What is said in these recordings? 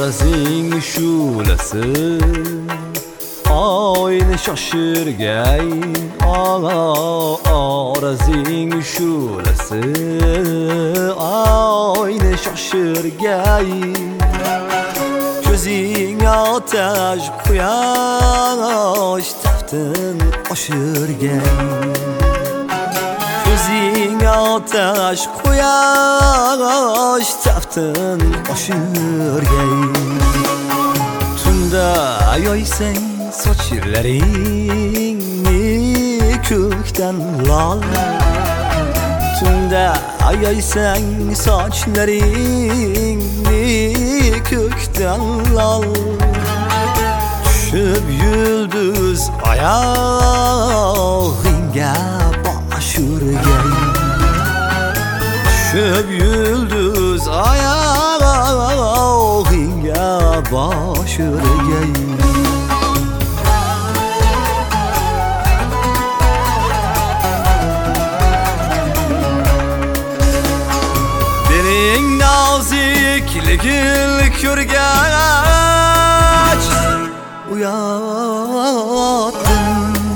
Orazing şulası Oyni şaşırgay Orazing şulası Oyni şaşırgay Gözing ateş kuyaş Taftin aşırgay Gözing ateş kuyaş Taftin aşırgay Tunda yoysan sochirlaringni ko'kdan lol Tunda yoysan sochlaringni ko'kdan lol Tushib yulduz oyog'ingga bosh urgay Tushib yulduz oyog'ingga bosh urgay Bening nozikligin ko'rgach uyatdim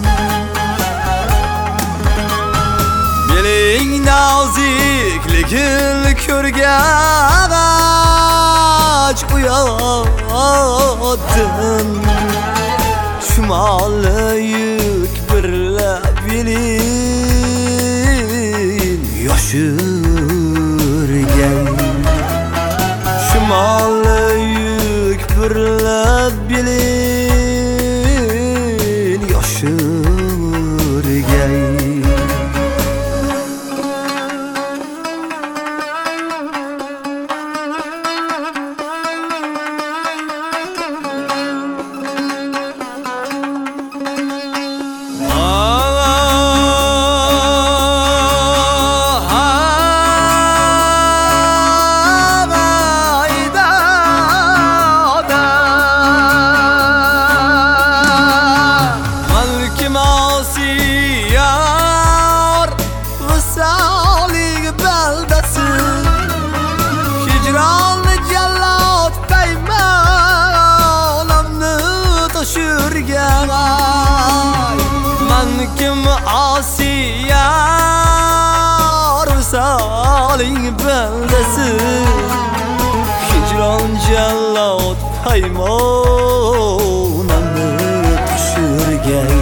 Bening nozikligin ko'rgach uyatdim Shumoli yuk birlab belin yoshirgay Shumoli yuk birlab belin yoshirgay Man kim asiyar Visaling beldasi Hicron jallod paymonamni tushirgay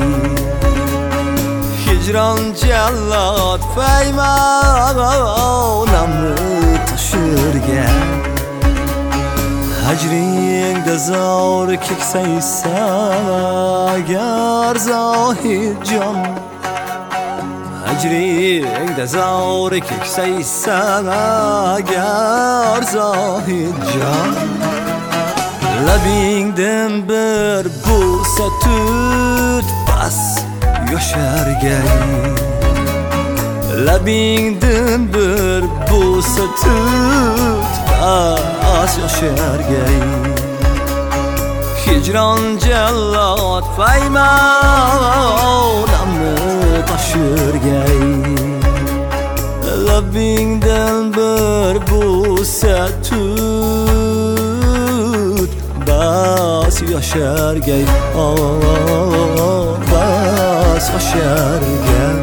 Hicron jallod paymonamni tushirgay Hajringda zor keksaysa agar Zohidjon Hajringda zor keksaysa agar Zohidjon Labingdan bir bo'lsa tut bas yoshargay Labingdan bir bo'lsa tut bas yoshargay Hicron jallod paymonamni toshirgay Labingdan bir bo'lsa tut bas yoshargay Bas yoshargay